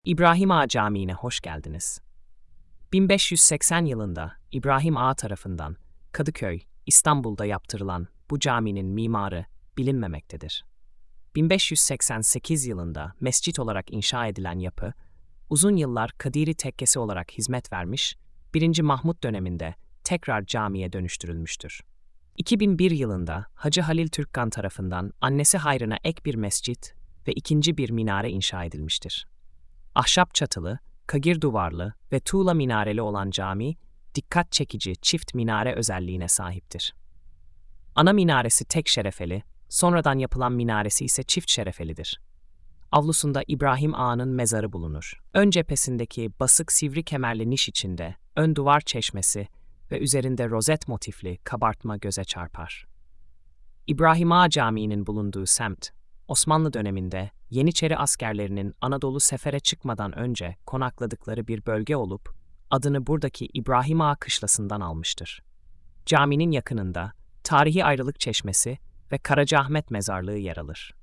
İbrahim Ağa Camii'ne hoş geldiniz. 1580 yılında İbrahim Ağa tarafından Kadıköy, İstanbul'da yaptırılan bu caminin mimarı bilinmemektedir. 1588 yılında mescit olarak inşa edilen yapı, uzun yıllar Kadiri Tekkesi olarak hizmet vermiş, 1. Mahmut döneminde tekrar camiye dönüştürülmüştür. 2001 yılında Hacı Halil Türkkan tarafından annesi hayrına ek bir mescit ve ikinci bir minare inşa edilmiştir. Ahşap çatılı, kagir duvarlı ve tuğla minareli olan cami, dikkat çekici çift minare özelliğine sahiptir. Ana minaresi tek şerefeli, sonradan yapılan minaresi ise çift şerefelidir. Avlusunda İbrahim Ağa'nın mezarı bulunur. Ön cephesindeki basık sivri kemerli niş içinde ön duvar çeşmesi ve üzerinde rozet motifli kabartma göze çarpar. İbrahim Ağa Camii'nin bulunduğu semt, Osmanlı döneminde Yeniçeri askerlerinin Anadolu sefere çıkmadan önce konakladıkları bir bölge olup, adını buradaki İbrahim Ağa Kışlası'ndan almıştır. Caminin yakınında tarihi ayrılık çeşmesi ve Karacaahmet mezarlığı yer alır.